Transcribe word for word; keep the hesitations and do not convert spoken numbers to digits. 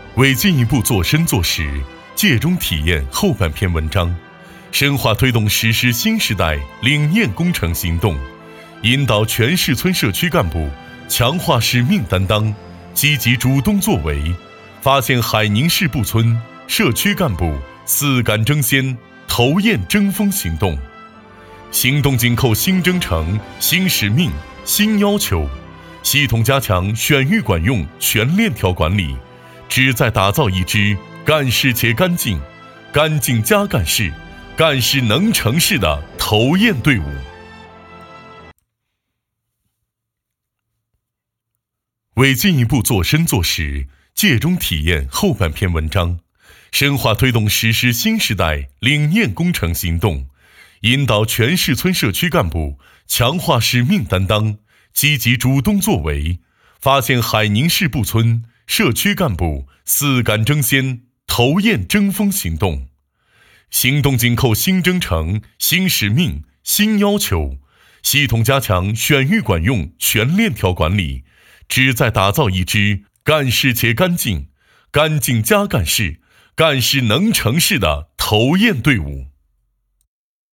为进一步做深做实，借中体验后半篇文章，深化推动实施新时代理念工程行动，引导全市村社区干部强化使命担当，积极主动作为，发现海宁市布村社区干部四感争先、头雁争锋行动，行动紧扣新征程、新使命、新要求，系统加强选育管用全链条管理，旨在打造一支干事且干净、干净加干事、干事能成事的头雁队伍。为进一步做深做实，借中体验后半篇文章，深化推动实施新时代理念工程行动，引导全市村社区干部强化使命担当，积极主动作为，发现海宁市布村社区干部四感争先、头雁争锋行动，行动紧扣新征程、新使命、新要求，系统加强选育管用全链条管理，旨在打造一支干事且干净、干净加干事、干事能成事的头雁队伍。